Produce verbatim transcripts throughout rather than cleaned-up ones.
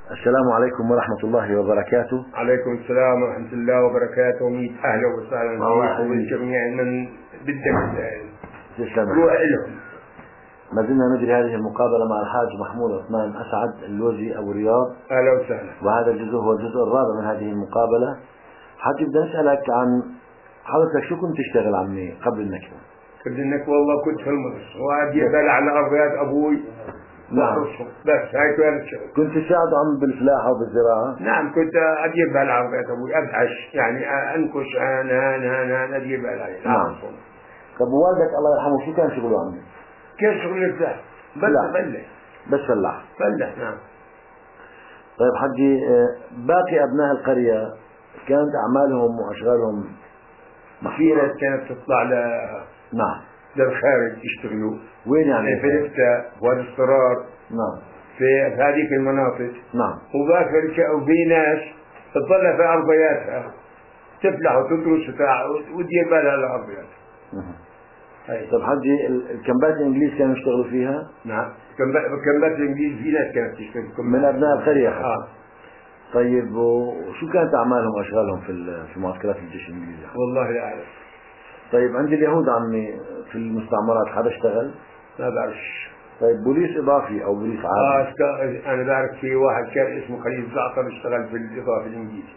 السلام عليكم ورحمة الله وبركاته. عليكم السلام ورحمة الله وبركاته. ميت أهلا وسهلا فيكم والجميع من بدك روح لهم. ما زلنا نجري هذه المقابلة مع الحاج محمود عثمان أسعد اللوزي أبو رياض. أهلا وسهلا. وهذا الجزء هو الجزء الرابع من هذه المقابلة. حاج بدي أسألك عن حضرتك شو كنت تشتغل عمي قبل النكبة؟ قبل النكبة والله كنت في المدرسة وأدي بالي على أرضيات أبوي. نعم. بس هاي كانت الشغل. كنت تساعد عم بالفلاحة وبالزراعة؟ نعم كنت أدير بالي على أرضيات أبوي، أبحش يعني أنكش أنا أنا أنا أدير بالي. نعم. طب والدك الله يرحمه شو كان شغله عمي؟ كان شغل الفلاح بس فلاح. بس فلاح. فلاح نعم. طيب حجي باقي أبناء القرية كانت أعمالهم وأشغالهم في ناس كانت تطلع ل نعم للخارج يشتغلوا. وين يعني؟ في نفتا وادي الصرار. نعم. في هذيك المناطق. نعم. وباكر وفي ناس تطلع في أرضياتها تفلح وتدرس وتدير بالها على أرضياتها. طيب حجي الكمبات الإنجليز كانوا يشتغلوا فيها؟ نعم. كمبات الإنجليز في ناس كانت تشتغل من أبناء القرية حتى. آه. طيب وشو كانت أعمالهم وأشغالهم في في معسكرات الجيش الإنجليزي؟ والله لا أعلم. طيب عند اليهود عمي في المستعمرات حدا اشتغل؟ ما بعرفش. طيب بوليس إضافي أو بوليس عادي؟ آه أنا بعرف في واحد كان اسمه خليل زعتر اشتغل في الإضافة الإنجليزي.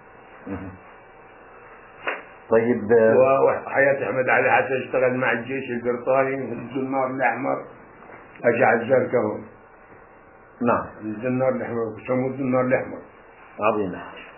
طيب وحياة أحمد علي حتى اشتغل مع الجيش البريطاني في الزنار الأحمر. أجى على الزرقاء هون. نعم. الزنار الأحمر يسموه الزنار الأحمر. عظيم.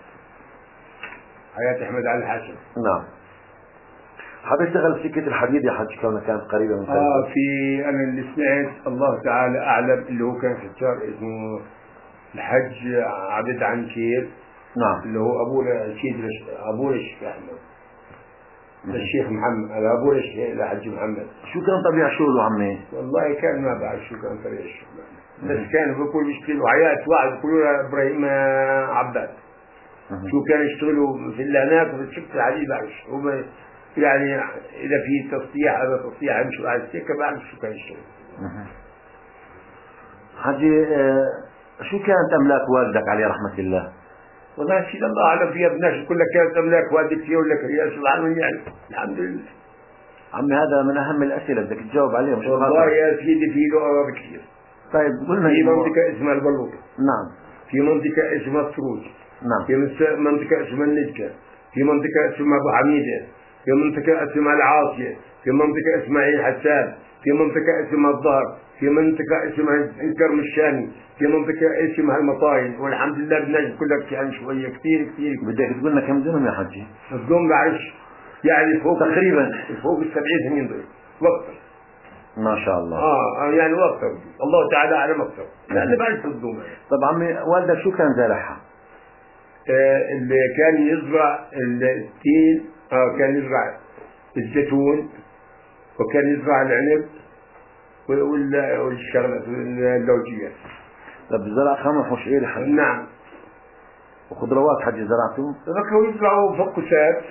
حياة أحمد علي الحسن. نعم. حاب يشتغل في سكة الحديد يا حج كونها كانت قريبة من قريبة. آه في أنا اللي سمعت الله تعالى أعلم اللي هو كان حجار اسمه الحج عبد عنكير. نعم. اللي هو أبونا الشيخ أبونا الشيخ أحمد. الشيخ محمد أبونا الشيخ الحج محمد. شو كان طبيعة شغله عمي؟ والله كان ما بعرف شو كان طبيعة الشغل بس كان بيقول يشتغلوا حياة واحد يقولوا له إبراهيم عباد. شو كان يشتغلوا في اللي هناك في الشقة الحديد بعرف هو يعني إذا في تسطيح هذا تسطيح يمشوا على السكة بعرف شو كان يشتغل. حجي آه شو كانت أملاك والدك عليه رحمة الله؟ والله شيء الله أعلم فيها بناش كلها كانت أملاك والدك فيها ولا كريا شو العالم يعني الحمد لله. عمي هذا من أهم الأسئلة بدك تجاوب عليها مش والله يا سيدي في له كثير. طيب قلنا في منطقة اسمها البلوط. نعم. في منطقة اسمها السروج. نعم. في منطقة اسمها النجكة. في منطقة اسمها أبو حميدة. في منطقة اسمها العاصية. في منطقة اسمها عين حسان. في منطقة اسمها الظهر. في منطقة اسمها الكرم الشامي. في منطقة اسمها المطاين والحمد لله بنجد كلها يعني شوية كثير كثير. بدك تقول لنا كم دنم يا حجي؟ الدنم بعرفش يعني فوق تقريبا فوق السبعين ثمانين ضيف وقتها. ما شاء الله. اه يعني وقتها الله تعالى أعلم أكثر لأن بعرف الدنم. طب عمي والدك شو كان زارعها؟ آه اللي كان يزرع التين اه كان يزرع الزيتون وكان يزرع العنب والشغلات اللوجية. طب زرع خمر وشعير حجي؟ نعم. وخضروات حجي زرعته؟ كانوا يزرعوا فقوسات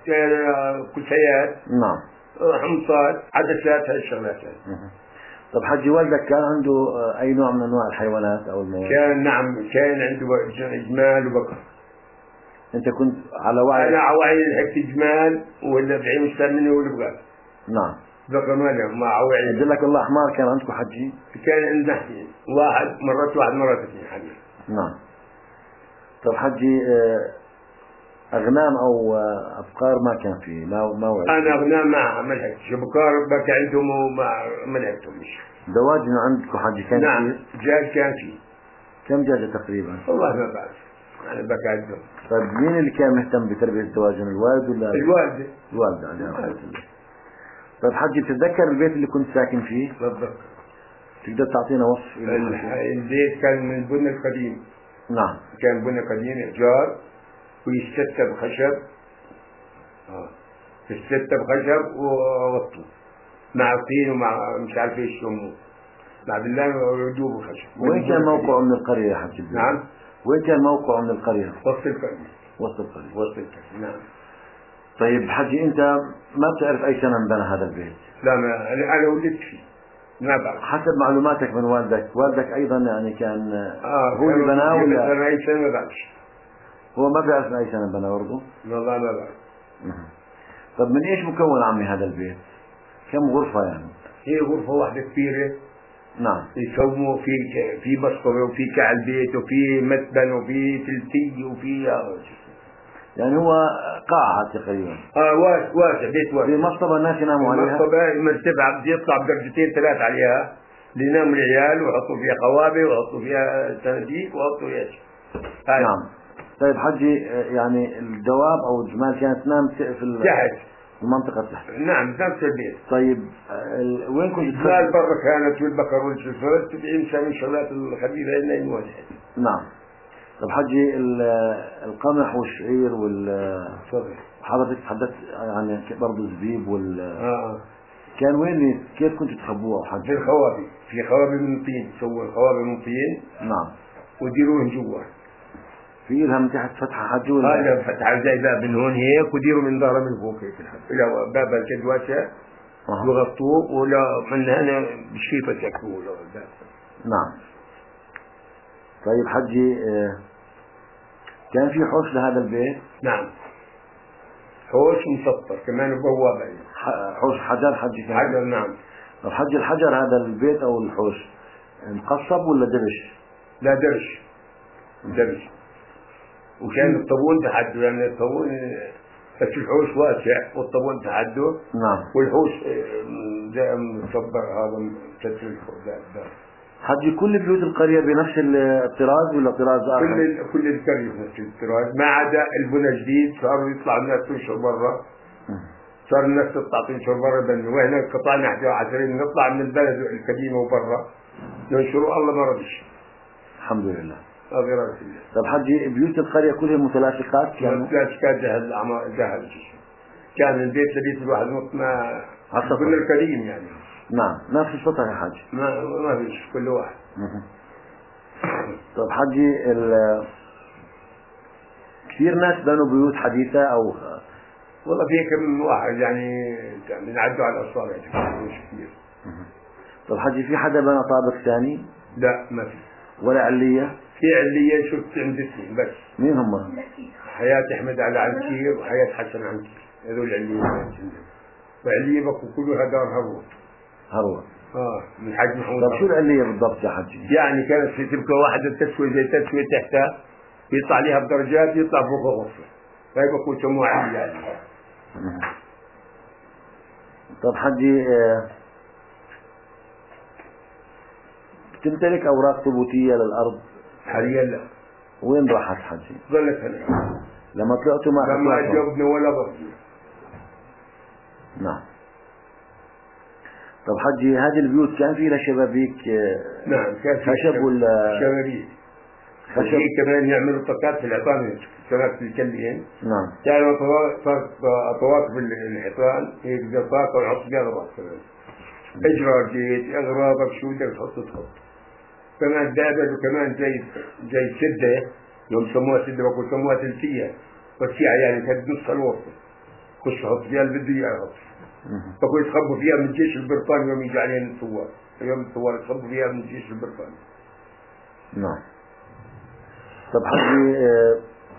كسيات. نعم. حمصات عدسات هاي الشغلات. طب حجي والدك كان عنده أي نوع من أنواع الحيوانات أو المواشي؟ كان نعم كان عنده جمال وبقر. أنت كنت على وعي؟ أنا على وعي لحقت جمال ولا بعين مستمني ولا بقر. نعم. بقر مالهم مع وعي. أدلك الله أحمر كان عندكم حجي؟ كان عندنا واحد مرات واحد مرات اثنين حجي. نعم. طب حجي أغنام أو أبقار ما كان فيه ما ما وعد. أنا أغنام ما ملحقتش بقار بقى عندهم وما ملحقتهمش. دواجن عندكم حجي كان فيه؟ نعم دجاج كان فيه. كم دجاجة تقريبا؟ والله ما بعرف أنا بقى عندهم. طيب مين اللي كان مهتم بتربية الدواجن الوالد ولا؟ الوالدة. الوالدة عليها رحمة الله. طيب حجي بتتذكر البيت اللي كنت ساكن فيه؟ بتذكر. تقدر تعطينا وصف؟ البيت كان من البنى القديم. نعم. كان بنى قديم إحجار ويستتب خشب. آه. يستتب خشب ووطه مع طين ومع مش عارف ايش يسموه مع بالله ويجوب خشب. وين كان موقعه من القرية يا حجي؟ نعم. وين كان موقعه من القرية؟ وسط القرية. وسط القرية. وسط القرية نعم. طيب حجي أنت ما بتعرف أي سنة انبنى هذا البيت؟ لا ما أنا ولدت فيه. ما بعرف. حسب معلوماتك من والدك، والدك أيضا يعني كان آه هو اللي بناه ولا؟ أنا أي سنة ما بعرفش. هو ما بيعرف من أي سنة بناه برضه؟ والله ما بعرف. طب من إيش مكون عمي هذا البيت؟ كم غرفة يعني؟ هي غرفة واحدة كبيرة. نعم. يسووا في في مسطرة وفي كعل بيت وفي متبن وفي تلتية وفي يعني هو قاعة تقريبا. اه واسع واسع بيت واسع. في مصطبة الناس يناموا عليها. مصطبة مرتفعة بده يطلع بدرجتين ثلاث عليها ليناموا العيال ويحطوا فيها قوابة ويحطوا فيها صناديق ويحطوا فيها شيء. نعم. طيب حجي يعني الدواب أو الجمال كانت تنام في تحت المنطقة تحت. نعم نفس البيت. طيب وين كنت تخبوا؟ الجمال برا كانت والبقر والجزر تبعين من الشغلات الخبيثة إنه ينوزع. نعم. طب حجي القمح والشعير وال حضرتك تحدثت يعني برضه زبيب وال آه. كان وين كيف كنتوا تخبوها حجي؟ في الخوابي، في خوابي من طين، سووا الخوابي من طين. نعم. وديروهن جوا. في لها من تحت فتحة حجي ولا؟ هذا فتحة زي باب من هون هيك وديروا من ظهره من فوق هيك الحب. إلى باب الكد واسع. أه. وغطوه ولا من هنا بشيفة يكتبوه له الباب. نعم. طيب حجي كان في حوش لهذا البيت؟ نعم. حوش مسطر كمان بوابة. حوش حجر حجي كان؟ حجر نعم. طب حجي الحجر هذا البيت أو الحوش مقصب ولا درش؟ لا درش. درش. وكان الطابون تحده يعني الطابون بس الحوش واسع والطابون تحده. نعم. والحوش زي مصبر هذا مستر الخبز. حجي كل بيوت القرية بنفس الطراز ولا طراز آخر؟ كل كل القرية بنفس الطراز ما عدا البنى جديد صاروا يطلع الناس تنشر برا. صار الناس تطلع تنشر برا بني وإحنا قطعنا إحدى وعشرين نطلع من البلد القديمة وبرا ننشروا الله ما رضيش. الحمد لله. أغير الله. طب حجي بيوت القرية كلها متلاصقات كانوا؟ متلاصقات جهل الأعمال جهل كان البيت لبيت الواحد ما كنا القديم يعني. نعم نفس السطح يا حاج. ما ما فيش كل واحد. طب حجي ال كثير ناس بنوا بيوت حديثة أو والله في كم واحد يعني بنعدوا على الأصابع مش كثير. طب حجي في حدا بنى طابق ثاني؟ لا ما في. ولا علية؟ في علية شفت عند اثنين بس. مين هم؟ حياة أحمد على عنكير وحياة حسن عنكير هذول علية. وعلية بقوا كلها دار هروة. هروة. اه من حاج محمود. طب شو العلية بالضبط يا حجي؟ يعني كانت في تبقى واحدة تسوي زي تسوي تحتها يطلع عليها بدرجات يطلع فوق غرفة. هاي بقوا يسموها علية يعني. طب حجي تمتلك أوراق ثبوتية للأرض؟ حاليا لا. وين راحت حجي؟ ظلت هنا. لما طلعتوا ما لما جاوبنا ولا برضه. نعم. طب حجي هذه البيوت كان في لها شبابيك؟ نعم كان في خشب ولا شبابيك. خشب كمان يعملوا طاقات في الحيطان سنوات في الكلين. نعم. كانوا طواقف الحيطان هيك طاقة ويحط فيها غراض كمان. اجرار جيت اغراضك شو بدك تحط تحط. كمان دابل وكمان زي زي سدة يوم سموها سدة بقول سموها تلتية بس يعني كانت نص الوقت خش حط فيها اللي بده اياه يحط. بقول يتخبوا فيها من الجيش البريطاني يوم يجي علينا الثوار. يوم الثوار يتخبوا فيها من الجيش البريطاني. نعم. طب حجي آه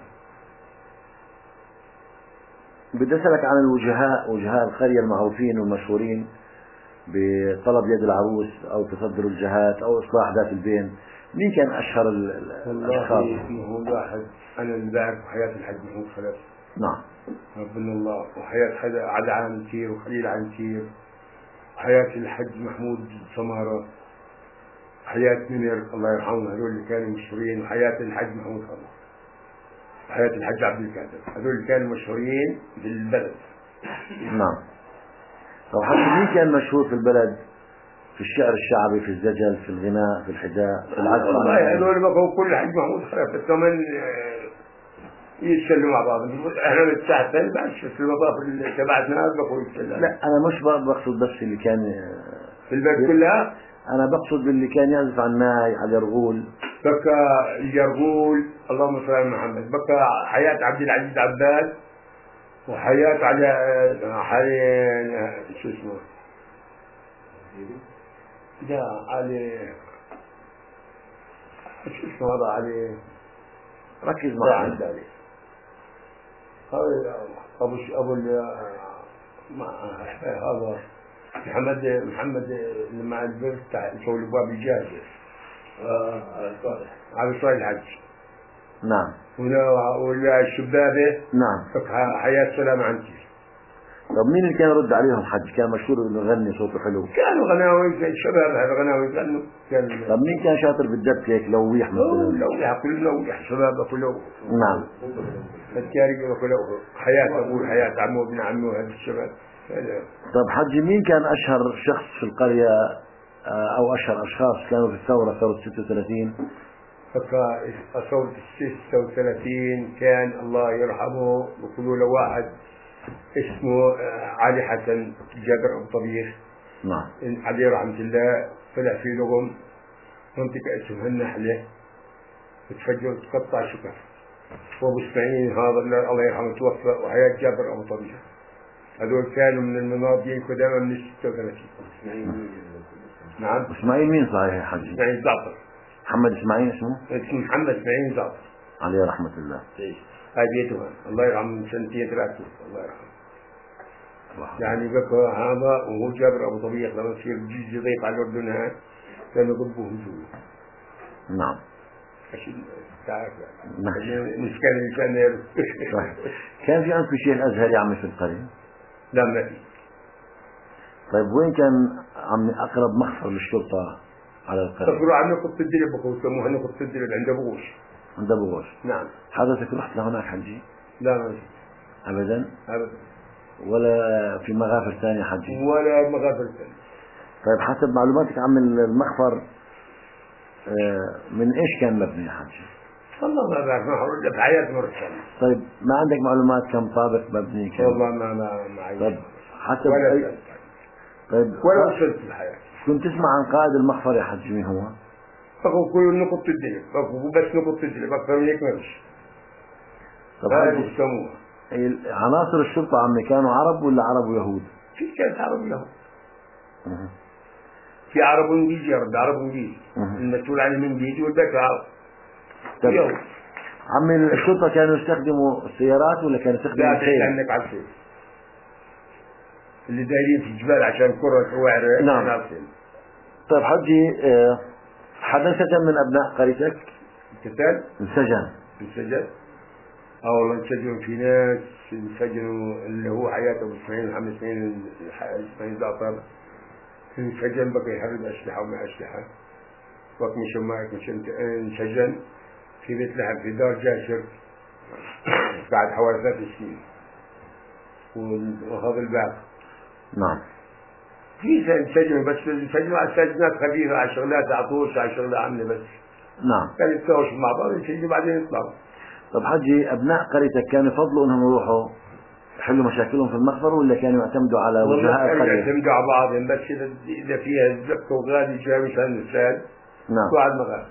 بدي أسألك عن الوجهاء وجهاء القرية المعروفين والمشهورين بطلب يد العروس أو تصدر الجهات أو إصلاح ذات البين. مين كان أشهر الأشخاص؟ والله واحد أنا اللي بعرف حياة الحاج محمود خلف. نعم. ربنا الله وحياة حدا عدا عنتير وخليل عنتير وحياة الحاج محمود سمارة حياة منير الله يرحمه هذول اللي كانوا مشهورين وحياة الحاج محمود خلف وحياة الحاج عبد الكاتب هذول اللي كانوا مشهورين في البلد. نعم. طب حتى مين كان مشهور في البلد في الشعر الشعبي في الزجل في الغناء في الحداء في العزف؟ والله هذول بقوا كل حاج محمود خلف الثمن يتسلوا مع بعض. احنا نتساعدين بعد في المضاف اللي تبعتنا بقوا يتسلوا. لا انا مش بقصد بس اللي كان في البلد كلها. انا بقصد باللي كان يعزف على الناي على اليرغول. بقى اليرغول اللهم صل على محمد. بقى حياة عبد العزيز عباس وحياة على حي شو اسمه ده علي شو اسمه هذا علي ركز ضاع معي. علي هذا ابو ش- ابو ال- مع هذا محمد محمد اللي مع البرد تاع يسوي الابواب الجاهزه. اه على صالح. على صالح الحج. نعم ولا ولا الشبابه نعم. فك- حياة سلام عندي. طب مين اللي كان يرد عليهم حج؟ كان مشهور انه يغني صوته حلو. كانوا غناوي الشباب هذا غناوي يغنوا كان طب مين كان شاطر بالدب هيك لويح لو مثلا؟ لو كل لو شباب كله نعم. الكاري كله حياة ابوه حياة عمه وابن عمه هذا الشباب. طب حجي مين كان اشهر شخص في القرية آه، او اشهر اشخاص كانوا في الثورة ثورة ستة وثلاثين؟ فصوت الستة وثلاثين كان الله يرحمه بيقولوا له واحد اسمه علي حسن جابر ابو طبيخ. نعم. عليه رحمة الله طلع في لغم منطقة اسمها النحلة تفجر وتقطع شكر. وابو اسماعيل هذا الله يرحمه توفى وحياة جابر ابو طبيخ. هذول كانوا من المناضلين قدامى من ستة وثلاثين. نعم. اسماعيل مين صحيح يا حجي؟ اسماعيل زعتر. محمد اسماعيل اسمه؟ اسمه محمد اسماعيل زعتر. عليه رحمة الله. هاي بيته الله يرحمه من سنتين ثلاثة الله يرحمه. الله. يعني بقى هذا وهو جابر ابو طبيخ لما يصير جيش ضيق على الاردن هاي كانوا يضبوهم جوا. نعم. عشان تعرف ماشي. مسكين الانسان. طيب. كان في عندكم شيخ ازهري عمي في القرية؟ لا ما في. طيب وين كان عمي اقرب مخفر للشرطة على القرية؟ تقولوا عنه قط الدلب بقوا يسموها انه قط الدلب عند ابو غوش. عند ابو غوش. نعم. حضرتك رحت لهناك حجي؟ لا ما في. ابدا؟ ابدا. ولا في مغافر ثانية حجي؟ ولا مغافل ثاني. طيب حسب معلوماتك عم المخفر آه، من ايش كان مبني يا حجي؟ والله ما بعرف ما حرد في حياتي مرة ثانية. طيب ما عندك معلومات كم طابق مبني كم؟ والله ما ما ما عايش. طيب حسب ولا أي... ثاني. طيب ولا وصلت في الحياة. كنت تسمع عن قائد المخفر يا حجي مين هو؟ بقوا كل نقط الدلب بقوا بس نقط الدلب أكثر من هيك ما فيش. طب هذا حجي يسموها. ال- عناصر الشرطة عمي كانوا عرب ولا عرب ويهود؟ في كانت عرب له. مه. في عرب وانجليزي يا رب عرب وانجليزي. مه. المسؤول عن الانجليزي والباقي عرب. طب يهود. عمي الشرطة كانوا يستخدموا السيارات ولا كانوا يستخدموا لا تحكي الخيل؟ عنك على الخيل. اللي دايرين في الجبال عشان كرة وعرة. نعم. طيب حجي آه، حدا انسجن من ابناء قريتك؟ القتال انسجن. انسجن. اه والله انسجنوا في ناس انسجنوا اللي هو حياة ابو اسماعيل محمد اسماعيل اسماعيل زعتر انسجن بقى يحرد اسلحة وما اسلحة. وقت مش معك مش انسجن في بيت لحم في دار جاسر بعد حوالي ثلاث سنين. وهذا الباب. نعم. في انسجنوا بس انسجنوا على سجنات خفيفة على شغلات عطوش على شغلات عاملة بس. نعم. كانوا يتساووا مع بعض ينسجنوا بعدين يطلعوا. طب حجي ابناء قريتك كانوا يفضلوا انهم يروحوا يحلوا مشاكلهم في المخبر ولا كانوا يعتمدوا على وجهاء والله القرية؟ يعتمدوا على بعضهم بس اذا اذا فيها الزبط وغادي جاي مشان السال. نعم. بعد ما غاد.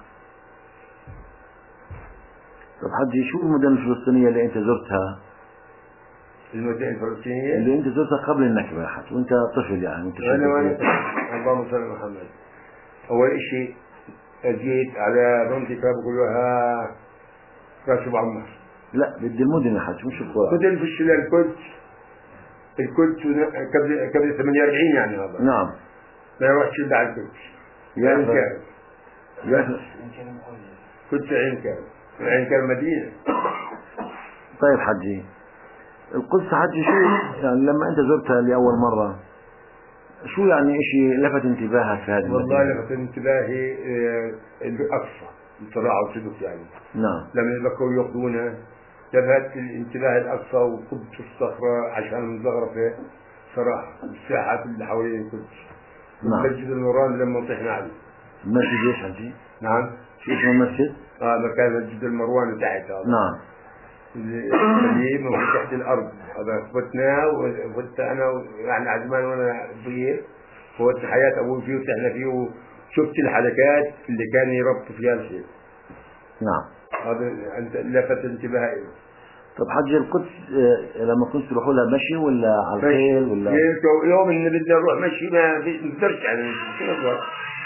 طب حجي شو المدن الفلسطينية اللي انت زرتها؟ المدينة الفلسطينية. اللي انت زرتها قبل النكبة يا حج وانت طفل يعني وانت انا وانا شاب. اللهم صل على محمد. اول شيء اجيت على منطقة بقولوها راس ابو عمار. لا بدي المدن يا حج مش القرى. كنت في الشلال القدس. القدس قبل قبل ثمانية وأربعين يعني هذا. نعم. ما رحتش الا على القدس. يا عين أخي. كان. يا أخي. كنت عين كان. عين كان مدينة. طيب حجي القدس حجي شو يعني لما انت زرتها لأول مرة شو يعني اشي لفت انتباهك في هذه والله المدينة؟ لفت انتباهي آه، الأقصى الصراع والسدس يعني. نعم. لما بقوا ياخذونها لفت الانتباه الأقصى وقدس الصخرة عشان مزغرفة صراحة الساحات اللي حوالين القدس. نعم. مسجد النوران لما طحنا عليه. المسجد ايش حجي؟ نعم. شو اسمه المسجد؟ اه مكان مسجد المروان تحت هذا. نعم. اللي من تحت الأرض هذا فتناه وفت أنا يعني عزمان وأنا صغير فوت حياة أبوي فيه وتحنا فيه وشفت الحلقات اللي كان يربط فيها الشيء. نعم. هذا أنت لفت انتباهي. طب حجي القدس آه، لما كنت تروحوا لها مشي ولا على الخيل ولا؟ يوم إن بدنا نروح مشي ما نقدرش يعني شو نروح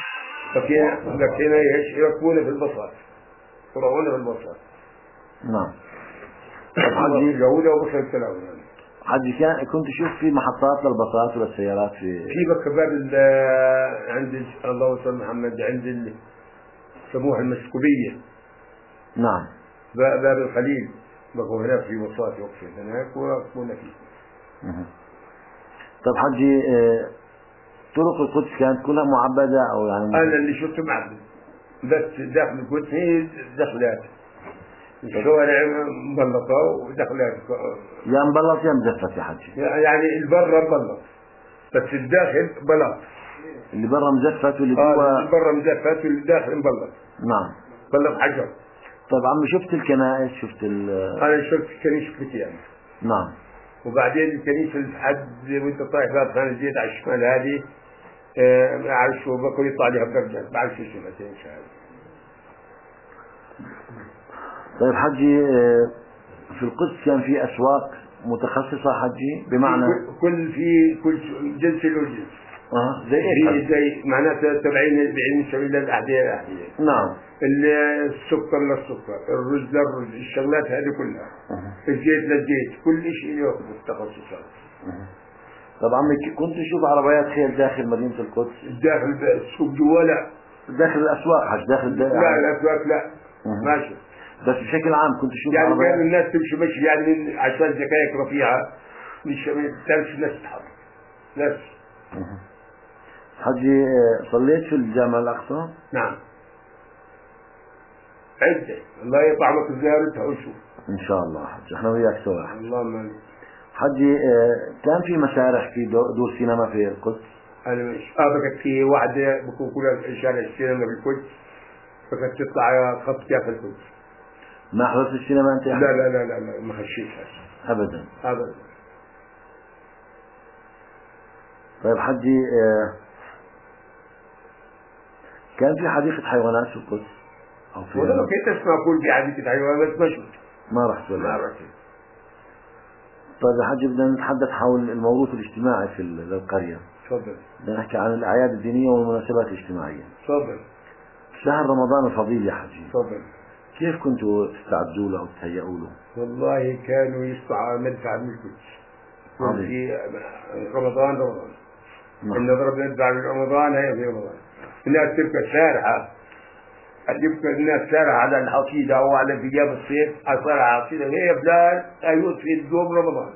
فكينا فكينا ايش يركبونا في الباصات، يطلعونا في الباصات. نعم. طب حجي جودة وبصر التلاوة. حجي كان كنت تشوف في محطات للباصات وللسيارات في في بك باب عند الله وصل محمد عند سموها المسكوبية. نعم. باب الخليل بقوا هناك في باصات يوقفون هناك ويركبونا فيه. طب حجي طرق القدس كانت كلها معبدة أو يعني أنا اللي شفته معبد بس داخل القدس هي دخلات الشوارع مبلطة ودخلات يا مبلط يا مزفت يا حجي، يعني البر مبلط بس الداخل بلاط. اللي برا مزفت واللي آه جوا اللي برا مزفت واللي داخل مبلط. نعم. بلط حجر. طيب عمي شفت الكنائس شفت ال أنا شفت كنيسة بتيان. نعم. وبعدين الكنيسة لحد وأنت طايح باب خان الزيت على الشمال هذه آه ما أعرف شو بكون يطلع لها بدرجات ما أعرف شو اسمها هذه. طيب حجي في القدس كان في أسواق متخصصة حجي بمعنى كل في كل جنس له جنس. اه زي ايه؟ زي معناتها تبعين بعين سبيل الأحذية الأحذية. نعم. السكر للسكر، الرز للرز، الشغلات هذه كلها. أه. الزيت للزيت، كل شيء له التخصصات. أه. طب عمي كنت تشوف عربيات خيل داخل مدينة القدس؟ داخل السوق جوا لا. داخل الأسواق حج داخل لا يعني... الأسواق لا. أه. ماشي. بس بشكل عام كنت تشوف يعني عربيات كانوا الناس تمشي مشي يعني عشان زكاية رفيعة مش تمشي الناس تتحرك. ناس. أه. حجي صليت في الجامع الأقصى؟ نعم. عدة الله يطعمك زيارتها وشوف. إن شاء الله حجي احنا وياك سوا. اللهم حجي كان في مسارح في دور سينما في القدس؟ أنا مش أبغى في واحدة بكون كلها شارع السينما في القدس فكانت تطلع خط كيف القدس. ما حضرت السينما أنت؟ لا لا لا لا, لا ما خشيتها أبدا أبدا. طيب حجي كان في حديقة حيوانات في القدس أو في ولا كنت أسمع أقول في حديقة حيوانات بس ما شفت ما رحت ولا ما رحت. طيب يا حجي بدنا نتحدث حول الموروث الاجتماعي في القرية. تفضل. بدنا نحكي عن الأعياد الدينية والمناسبات الاجتماعية. تفضل. شهر رمضان الفضيل يا حجي تفضل. كيف كنتوا تستعدوا له وتهيئوا له؟ والله كانوا يسمعوا مدفع من القدس في رمضان رمضان. إن ضرب مدفع من رمضان هي في رمضان. الناس تبقى سارحة تبقى الناس سارحة على الحصيدة أو على ثياب الصيف أصار حصيدة هي فلان أيوت في يوم رمضان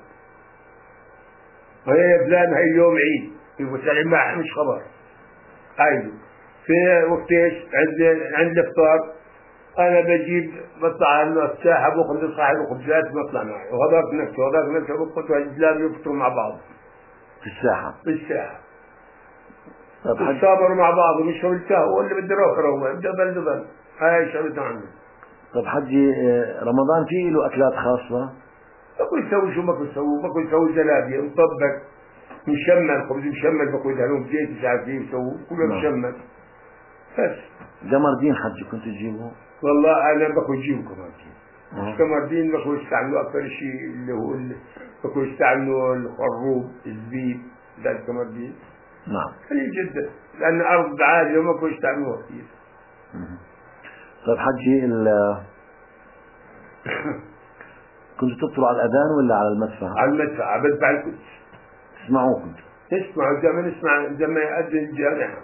وهي فلان هي يوم عيد يقول ما مش خبر. أيوه في وقتش عند عند الإفطار أنا بجيب بطلع على الساحة بأخذ صاحب خبزات بطلع معي وهذاك نفسه وهذاك نفسه بقطع الإسلام يفطروا مع بعض في الساحة. في الساحة. طب يتصابروا مع بعض ومش هو التهو اللي بده يروح روح دبل دبل هاي شغلته عنه. طب حجي رمضان فيه له أكلات خاصة؟ بكو يسوي شو بكو يسوي بكو يسوي زلابية مطبق مشمل خبز مشمل بكو يدهنون بزيت مش عارف ايه يسوي كله مشمل بس. قمردين حجي كنت تجيبه؟ والله أنا بكو يجيبه قمردين. مش قمردين بكو يستعملوا أكثر شيء اللي هو اللي بكو يستعملوا الخروب الزبيب ده القمردين. نعم. قليل جدا لأن أرض عالية وما كنتش تعملوها كثير. طيب حجي ال كنت تطلع على الأذان ولا على المدفع؟ على المدفع على مدفع القدس. تسمعوه كنت؟ تسمعوا زي ما نسمع زي ما يأذن الجامع.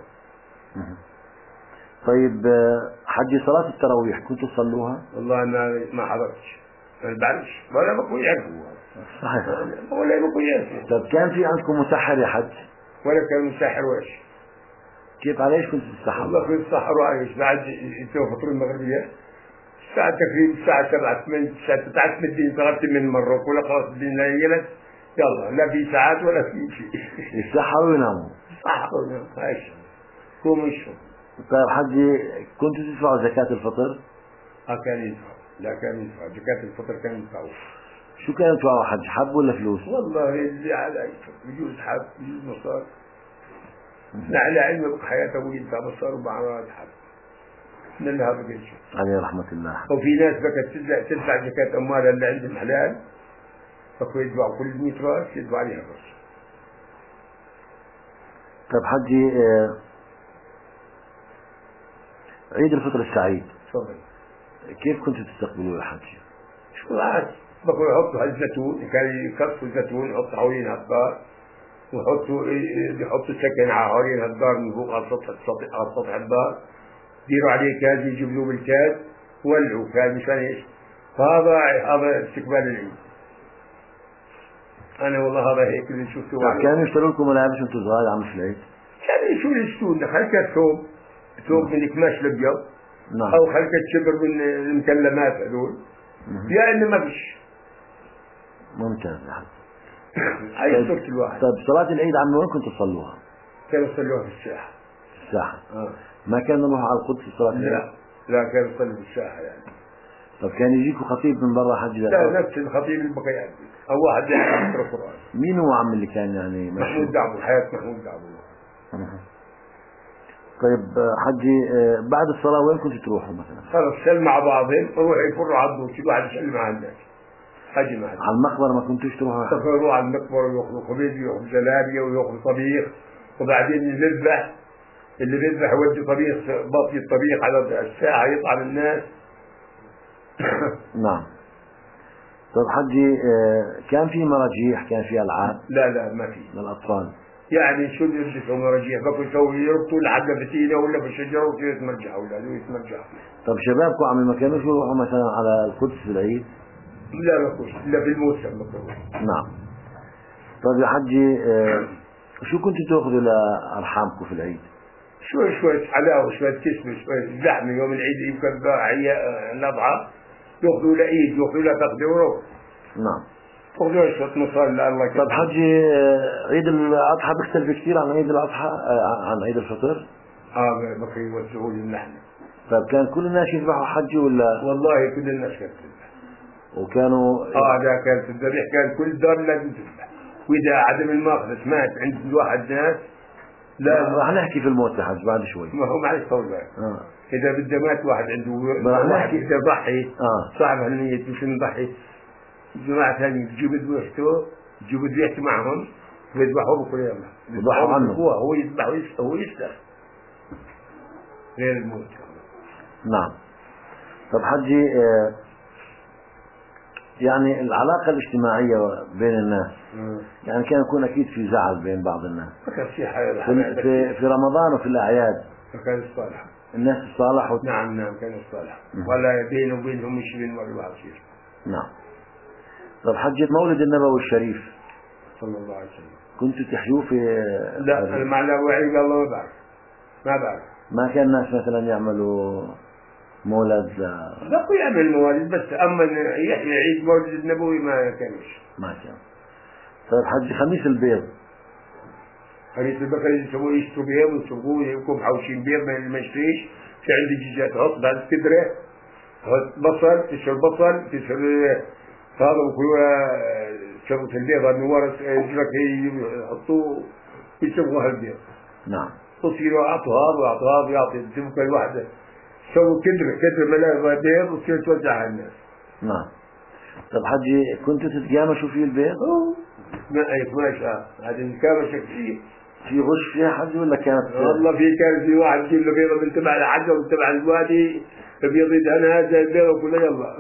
طيب حجي صلاة التراويح كنتوا تصلوها؟ والله أنا ما حضرتش ما بعرفش ولا بكون يعرفوا. صحيح. ولا بكون يعرفوا. طيب كان في عندكم مسحر يا حج؟ ولا كان مسحر وإيش؟ كيف عليش كنت تسحر؟ والله كنت سحر وعايش بعد يسوي فطور المغربية الساعة تقريبا الساعة سبعة ثمان الساعة تسعة الدين طلبت من مرة ولا خلاص الدين لا يجلس يلا لا في ساعات ولا في شيء. يسحروا ويناموا. سحروا ويناموا هايش قوم يشرب. طيب حجي كنتوا تدفعوا زكاة الفطر؟ اه كان يدفع لا كان يدفع زكاة الفطر كان يدفعوا. شو كانوا يدفعوا حج حب ولا فلوس؟ والله اللي على يجوز حب يجوز مصار. لا على علمك حياته ويدفع مصار وبعرات حب. من اللي هذا بيجي. عليه رحمة الله. وفي ناس بقت تدفع تدفع زكاة أموالها اللي عندهم حلال فكوا يدفعوا كل مئة راس يدفع عليها راس. طيب حجي عيد الفطر السعيد تفضل. كيف كنتوا تستقبلوا يا حاج؟ شو عاد بقوا يحطوا هالزيتون، كان يكسروا الزيتون يحطوا حوالين هالدار، ويحطوا يحطوا سكن على حوالين هالدار من فوق على سطح على سطح الدار، يديروا عليه كاز، يجيبوا بالكاز ولعوا كاز مشان ايش؟ فهذا هذا استقبال العيد. انا والله هذا هيك اللي شفته. كانوا يشتروا لكم ملابس وانتم صغار عم في العيد؟ كانوا شو يشترون خلكة ثوب، ثوب من القماش الابيض، نعم، او خلكة شبر من المكلمات هذول، يا انه ما فيش. ممتاز يا حاج. هاي صرت الواحد. طيب صلاة العيد عم وين كنتوا تصلوها؟ كانوا يصلوها في الساحة. في الساحة. آه. ما كانوا يروحوا على القدس صلاة العيد؟ لا لا كانوا يصلوا في الساحة يعني. طب كان يجيكم خطيب من برا حج؟ لا نفس الخطيب اللي بقى يعني، او واحد يعني يقرا القرآن. مين هو عم اللي كان يعني مشهور؟ محمود دعبو، حياة محمود دعبو. طيب حجي بعد الصلاة وين كنتوا تروحوا مثلا؟ خلص سلم مع بعضهم، يروحوا يفروا على الدور، كل واحد يسلم على الناس. حجي معي. على المقبرة ما كنتوش تروحوا؟ يروحوا على المقبرة ويأخذوا خبز ويأخذوا زلابية ويأخذوا طبيخ، وبعدين يذبح، اللي بيذبح يودي طبيخ، بطي الطبيخ على الساعة يطعم الناس. نعم. طيب حجي كان في مراجيح، كان في ألعاب؟ لا لا ما في للأطفال. يعني شو اللي يلبسوا مراجيح؟ بقوا يسوي يربطوا لحد فتيلة ولا بالشجرة ويصيروا يتمرجحوا ولا يتمرجحوا. طب شبابكم عم ما كانوش يروحوا مثلا على القدس في العيد؟ لا ما كنتش، لا في الموسم بقوا. نعم. طيب يا حجي شو كنتوا تاخذوا لأرحامكم في العيد؟ شوي شوي حلاوة، شوية كسبة، شوية لحمة. يوم العيد يمكن الأضحى ياخذوا له عيد، ياخذوا له فخذة وروح. نعم. ياخذوا شوية مصاري لله. طب حجي عيد الأضحى بيختلف كثير عن عيد الأضحى عن عيد الفطر؟ اه بقي يوزعوا لي اللحمة. طيب كان كل الناس يذبحوا حجي ولا؟ والله كل الناس كانت تذبح. وكانوا اه ده كانت الذبيح كان كل دار لازم تذبح، وإذا عدم الماخذ سمعت عند الواحد ناس لا راح نحكي في الموت يا حج بعد شوي. ما هو معلش طول بالك. آه. إذا بده مات واحد عنده راح واحد نحكي بده يضحي، آه. صاحب هالنية مش نضحي، جماعة ثانية تجيب ذبيحته، تجيب ذبيحته معهم ويذبحوا بكل يوم. يذبحوا عنه. هو هو يذبح هو يسلخ غير الموت. نعم. طب حجي آه يعني العلاقة الاجتماعية بين الناس مم. يعني كان يكون أكيد في زعل بين بعض الناس في في, في, في رمضان وفي الأعياد. كان الصالح الناس الصالح. نعم نعم كان الصالح، ولا بينه وبينهم مش بين ولا بعض شيء. نعم. طب حجة مولد النبوي الشريف صلى الله عليه وسلم كنتوا تحيوه في؟ لا أنا مع الوعي الله ما بعرف ما بعرف. ما كان الناس مثلا يعملوا مولد لا بقوا يعمل موالد بس، أما يحيى عيد مولد النبوي ما كانش. ما كان. طيب حج خميس البيض، خميس البقر يسووا يشتروا بيض ويسوقوه يكون حوشين بيض ما يشتريش. في عندي دجاج تحط بعد الكدرة، تحط بصل، تشر بصل، تشر هذا وكلها شربة البيض من ورا جرك يحطوه يسووا هالبيض. نعم. تصيروا أعطوا هذا وأعطوا هذا يعطي تبقى الواحدة سووا كدرة كدرة ملاها بيض وتصير توزع على الناس. نعم. طب حجي كنتوا تتقامشوا في البيض؟ ما أيك ما شاء هذه الكامشة كثير. في غش فيها حج ولا كانت؟ والله في كان في واحد يجيب له بيضة من تبع الحجر ومن تبع الوادي بيض يدهن هذا البيضة وكله يلا.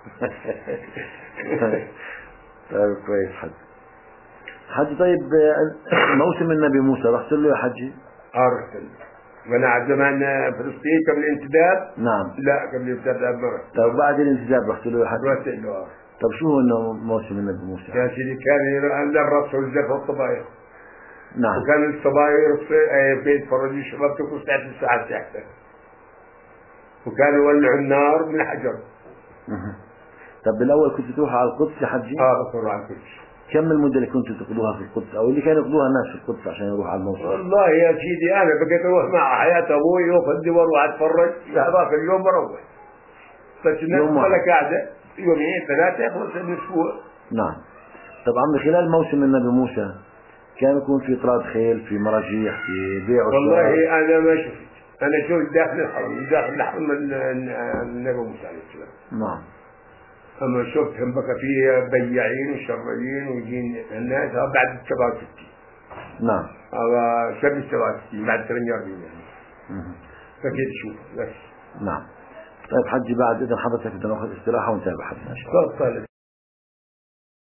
طيب كويس حج. حج طيب موسم النبي موسى رحت له يا حجي؟ اه رحت له. وانا على زمان فلسطين قبل الانتداب؟ نعم. لا قبل الانتداب ما رحت. طيب بعد الانتداب رحت له يا حجي؟ رحت له. طب شو هو انه موسم النبي موسى؟ يا سيدي كان عند الرأس والزرف والطبايخ. نعم. وكان الصباير في يتفرجوا الشباب تكون ساعة الساعة تحت. وكانوا يولعوا النار من الحجر. طب بالاول كنتوا تروحوا على القدس يا حجي؟ اه بروح على القدس. كم المدة اللي كنتوا تقضوها في القدس او اللي كانوا يقضوها الناس في القدس عشان يروحوا على الموسم؟ والله يا سيدي انا بقيت اروح مع حياة ابوي واخذني واروح اتفرج هذاك اليوم بروح. بس الناس ولا قاعدة يومين ثلاثة يخلص الاسبوع. نعم. طبعا من خلال موسم النبي موسى كان يكون في طراد خيل، في مراجيح، في بيع وشراء. والله انا ما شفت، انا شفت داخل الحرم داخل الحرم النبي موسى عليه السلام. نعم. اما شفتهم بقى فيه بياعين وشرايين ويجين الناس بعد سبعة وستين. نعم. هذا سبع سبعة وستين بعد ثمانية وأربعين يعني. فكيف تشوف بس. نعم. طيب حجي بعد إذن حضرتك بدنا ناخذ استراحة ونتابع حدنا إن شاء الله. تفضل.